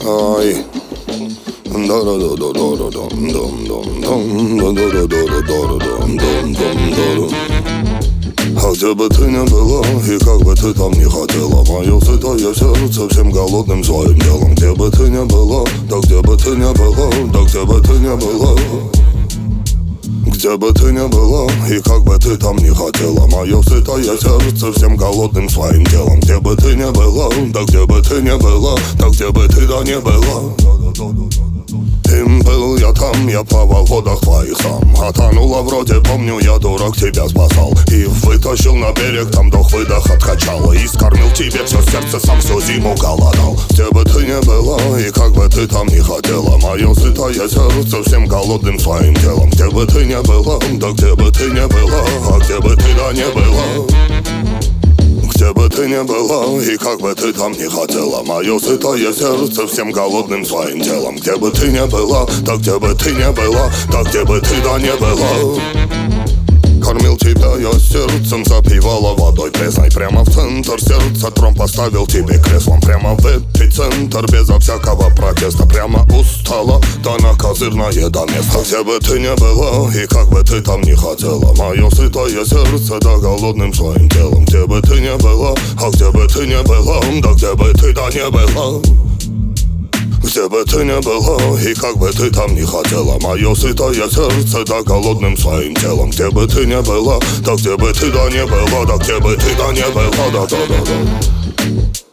Ай. А где бы ты ни была, и как бы ты там ни хотела, мое сытое сердце всем голодным своим делом. Где бы ты ни была, да где бы ты ни была, да где бы ты ни была, где бы ты ни была, и как бы ты там ни хотела, мое сытое сердце всем голодным своим делом. Где бы ты ни была, да где бы ты ни была, да где бы ты да не была. Им был я там, я плавал в водах твоих сам. Отонула вроде, помню, я дурак тебя спасал. И вытащил на берег, там вдох-выдох откачал. И скормил тебе все сердце, сам всю зиму голодал. Где бы ты ни была, и как бы ты там ни хотела, мое сытое сердце всем голодным своим делом. Где бы ты ни была, да где бы ты ни была, а где бы ты да не была. Где бы ты ни была, и как бы ты там ни хотела, мое сытое сердце всем голодным своим делом. Где бы ты ни была, да где бы ты ни была, да где бы ты да не была. Кормил тебя я сердцем, запивала водой пресной. Прямо в центр сердца трон поставил тебе креслом. Прямо в эпицентр, безо всякого протеста. Прямо устала, да на козырное до места. Где бы ты ни была, и как бы ты там ни хотела, мое сытое сердце, да голодным своим телом. Где бы ты ни была, а где бы ты ни была, да где бы ты да не была. Где бы ты ни была, и как бы ты там ни хотела, мое сытое сердце, да голодным своим телом. Где бы ты ни была, да где бы ты да не была, да где бы ты да не была, да-да-да-да.